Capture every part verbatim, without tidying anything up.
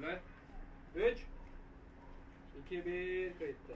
Teşekkürler. üç iki bir kayıtta.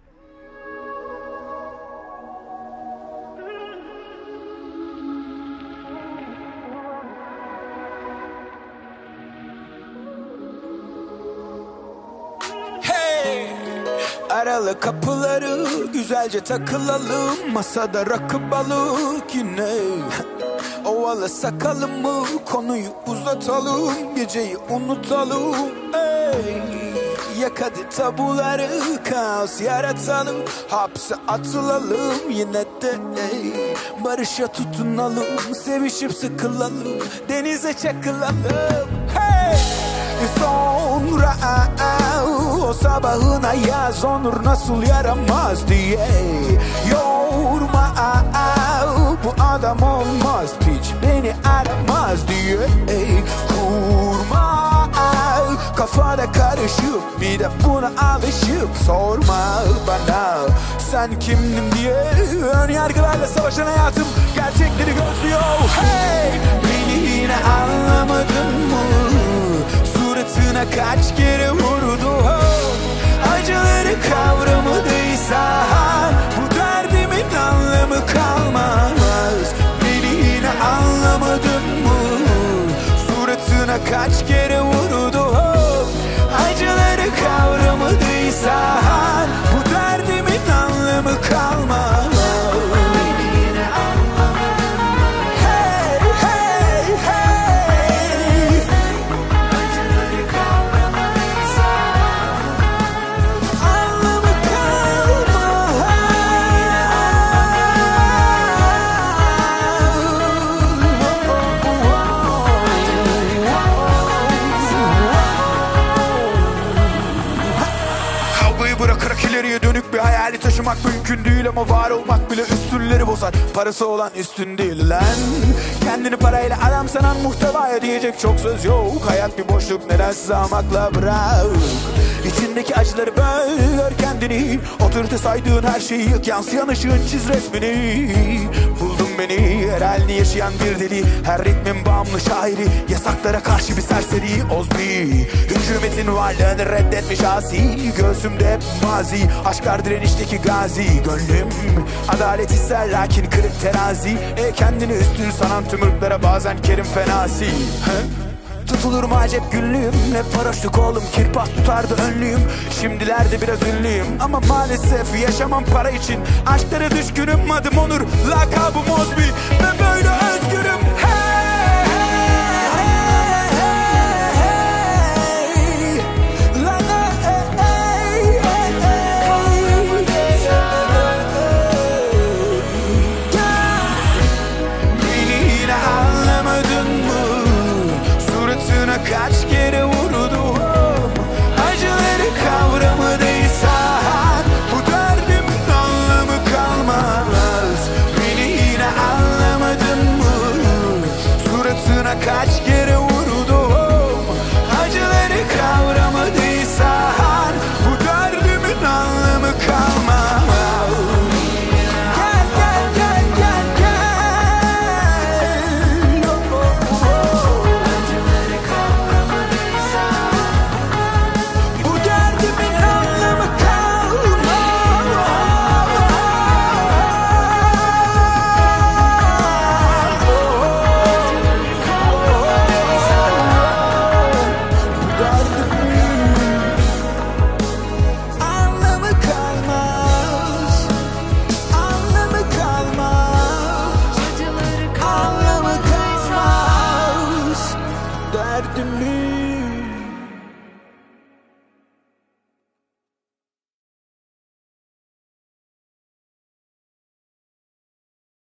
Aralı kapıları güzelce takılalım. Masada rakı balık yine. Ovalı sakalımı konuyu uzatalım. Geceyi unutalım. Ey. Yak hadi tabuları kaos yaratalım. Hapse atılalım yine de ey. Barışa tutunalım. Sevişip sıkılalım. Denize çakılalım. Hey. Sonra o sabahına yaz onur nasıl yaramaz diye. Yorma bu adam olmaz piç beni aramaz diye. Kurma kafada karışıp bir de buna alışıp sorma bana sen kimdin diye. Ön yargılarla savaşan hayatım gerçekleri gözlüyor. Hey, beni yine anlamadın mı? Suratına kaç kere vurdu acıları kavramadıysan bu derdimin anlamı kalmaz. Beni yine anlamadın mı? Suratına kaç kere vurdu acıları kavramadıysan bu derdimin anlamı kalmaz. İleriye dönük bir hayali taşımak mümkün değil ama var olmak bile üstünleri bozar. Parası olan üstün değil lan. Kendini parayla adam sanan muhtevaya diyecek çok söz yok. Hayat bir boşluk neden sığamakla bırak. İçindeki acıları böl kendini. Otorite saydığın her şeyi yık, yansıyan ışığın çiz resmini. Buldum beni her halini yaşayan bir deli. Her ritmin bağımlı şairi. Yasaklara karşı bir serseri Ozbi. Hükümetin varlığını reddetmiş asi. Göğsümde hep mazi. Aşklar direnişteki gazi. Gönlüm adalet ister lakin kırık terazi. E kendini üstün sanan tüm ırklara bazen kerim fenasi. He? Tutulur mu acep günlüğüm? Ne paraşlık oğlum kirpas tutardı önlüğüm. Şimdilerde biraz ünlüyüm ama maalesef yaşamam para için. Aşklara düşkünüm adım Onur, lakabım Ozbi ve böyle özgürüm.